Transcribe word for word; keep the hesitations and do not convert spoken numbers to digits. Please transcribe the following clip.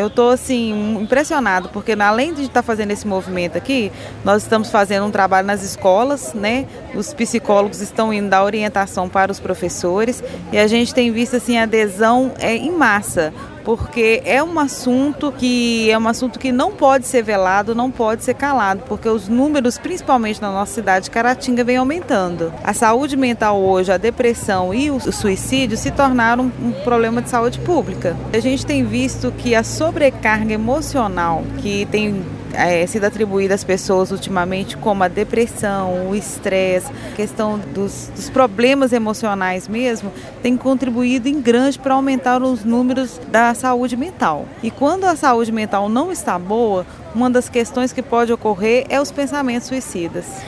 eu estou assim impressionado, porque além de estar fazendo esse movimento aqui, nós estamos fazendo um trabalho nas escolas, né? Os psicólogos estão indo dar orientação para os professores e a gente tem visto assim adesão é, em massa, porque é um assunto que é um assunto que não pode ser velado, não pode ser calado, porque os números, principalmente na nossa cidade de Caratinga, vem aumentando. A saúde mental hoje, a depressão e o suicídio se tornaram um problema de saúde pública. A gente tem visto que a sobrecarga emocional que tem É, sido atribuída às pessoas ultimamente, como a depressão, o estresse, a questão dos, dos problemas emocionais mesmo, tem contribuído em grande para aumentar os números da saúde mental. E quando a saúde mental não está boa, uma das questões que pode ocorrer é os pensamentos suicidas.